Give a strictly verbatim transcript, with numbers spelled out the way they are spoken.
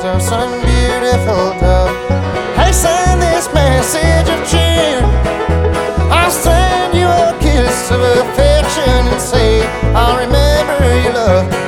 of some beautiful dove. Hey, send this message of cheer. I'll send you a kiss of affection and say I'll remember your love.